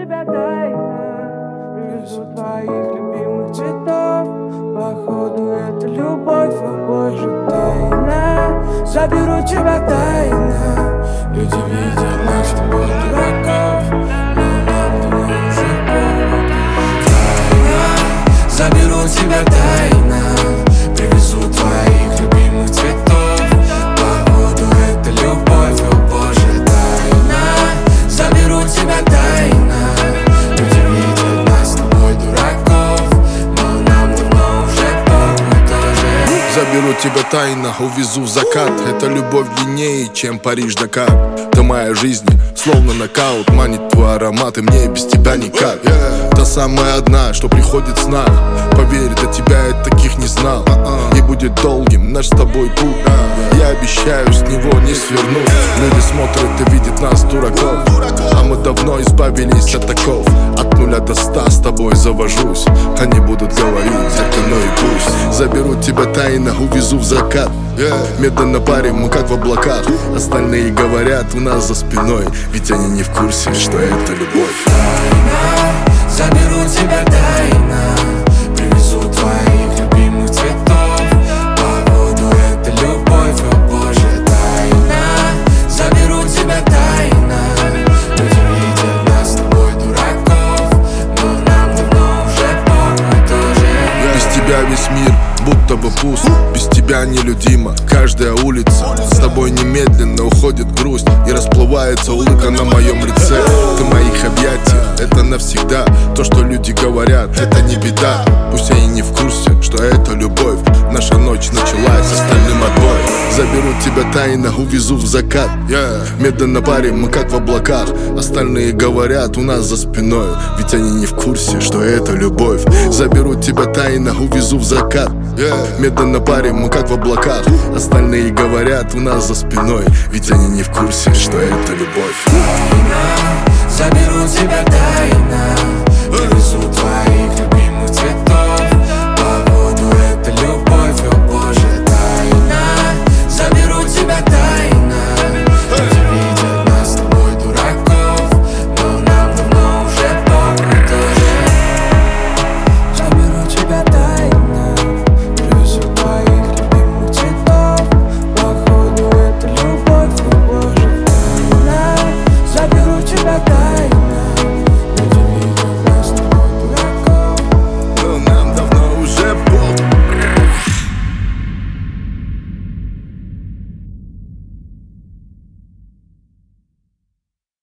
тебя тайна, привезу твоих любимых цветов. Походу это любовь, о боже, тайна. Заберу тебя тайна. Люди видят нас с тобой дураков, но нам давно уже повод. Тайна, заберу тебя тайна, привезу твоих любимых цветов. Походу это любовь, о боже, тайна. Заберу тебя тайна. Люди видят нас с тобой дураков, но нам давно уже повод тоже. Заберу тебя тайно, увезу в закат. Это любовь длиннее, чем Париж-Дакар. Ты моя жизнь, словно нокаут. Манит твой аромат, и мне без тебя никак. Та самая одна, что приходит с сна. Поверь, до тебя я таких не знал. И будет долгим наш с тобой путь. Я обещаю, с него не свернуть. Люди смотрят и видят нас дураков, а мы давно избавились от таков. От 0 до 100 с тобой завожусь. Они будут говорить, это ну и пусть. Заберу тебя тайно, увезу в закат. Медленно парим, мы как в облаках. Остальные говорят у нас за спиной, ведь они не в курсе, что это любовь. Тайна, заберу тебя тайно, привезу твоих любимых цветов. Походу это любовь, о боже, тайна. Заберу тебя тайно. Люди видят нас с тобой дураков, но нам давно уже повод тоже. Без тебя весь мир будто бы пуст. Без тебя нелюдима каждая улица. С тобой немедленно уходит грусть, и расплывается улыбка на моем лице. Ты моих объятий, это навсегда. То, что люди говорят, это не беда. Пусть они не в курсе, что это любовь. Наша ночь началась, с остальным отбой. Заберу тебя тайно, увезу в закат. Медленно парим, мы как в облаках. Остальные говорят у нас за спиной, ведь они не в курсе, что это любовь. Заберу тебя тайно, увезу в закат. Медленно парим, мы как в облаках. Остальные говорят у нас за спиной, ведь они не в курсе, что это любовь.